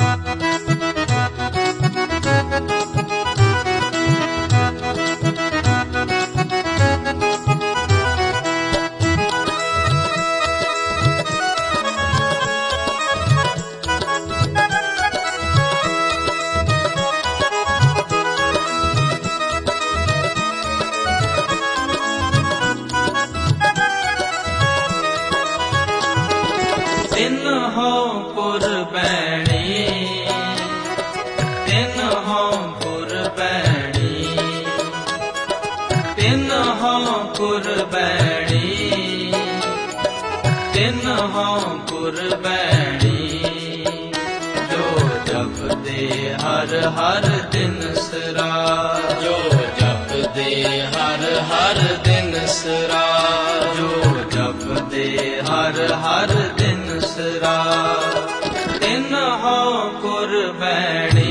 हर हर दिन सरा, जो जपदे हर हर दिन सरा, जो जपदे हर हर दिन सरा। तिन हो कुरबैनी,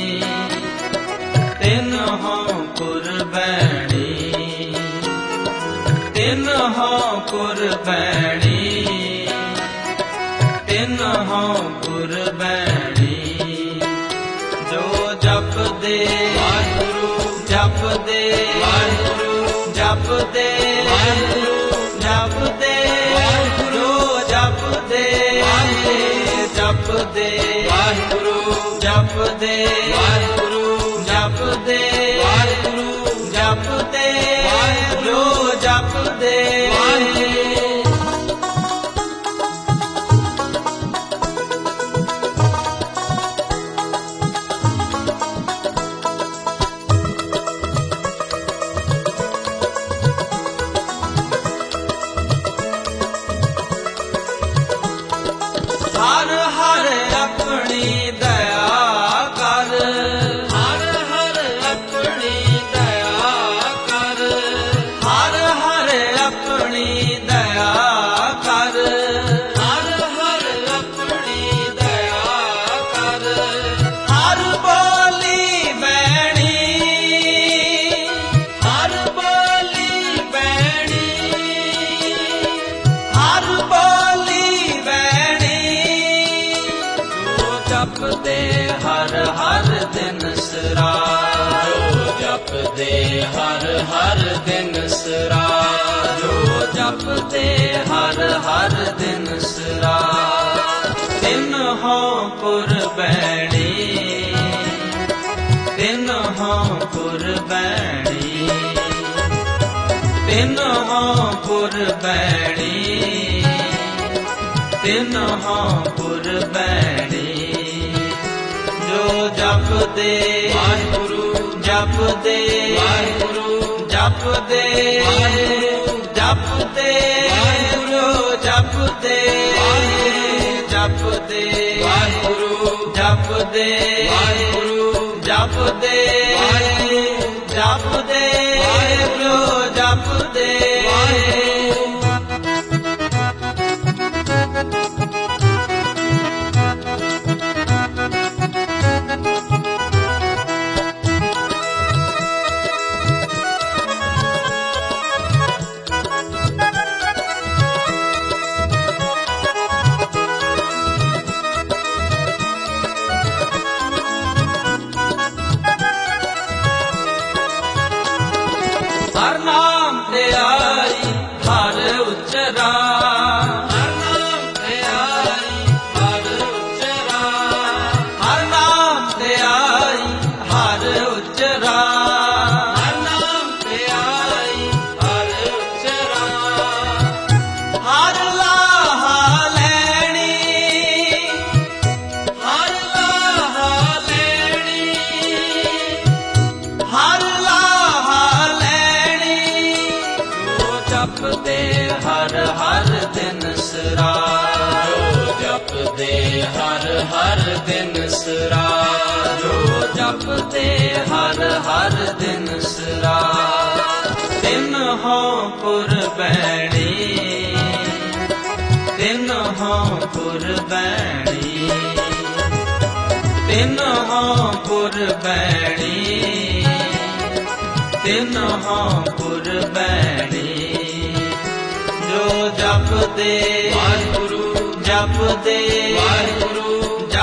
तिन हो कुरबैनी, तिन हो कुरबैनी, तिन हो कुरबैनी। जपदे वाहिगुरु, जपदे वाहिगुरु, जपदे वाहिगुरु, जपदे वाहिगुरु, जपदे वाहिगुरु, जपदे वाहिगुरु, जपदे वाहिगुरु, जपदे वाहिगुरु, जपदे वाहिगुरु, जपदे वाहिगुरु। हर हर अपनी दया कर, हर हर अपनी दया कर, हर हर अपनी दया कर, हर हर अपनी दया कर। हर बोली बैणी, हर बोली बैणी, हर बोली बैणी। जपदे हर हर दिन सरा, जो जपदे हर हर दिन सरा, जो जपदे हर हर दिन सरा। तिन हो कुरबैनी, तिन हो कुरबैनी, तिन हो कुरबैनी, तिन हो कुरबैनी। जो जपदे वाहिगुरु, जपदे वाहिगुरु, जपदे वाहिगुरु, जपदे वाहिगुरु, जपदे वाहिगुरु, जपदे वाहिगुरु, जपदे वाहिगुरु, जपदे वाहिगुरु, जपदे वाहिगुरु, जपदे वाहिगुरु। हर नाम ते आई हर उच्चरा, हर नाम ते आई हर उच्चरा, हर नाम ते आई हर उच्चरा, हर नाम ते आई हर उच्चरा। हर लाहा लैनी, हर लाहा लैनी, हर लाहा जपदे हर हर दिन सरा, जो जपदे हर हर दिन सरा, जो जपदे हर हर दिन सरा। तिन हो कुरबैनी, तिन हो कुरबैनी, तिन हो कुरबैनी, तिन हो कुरबैनी। जो जपदे वाहिगुरु, जपदे वाहिगुरु,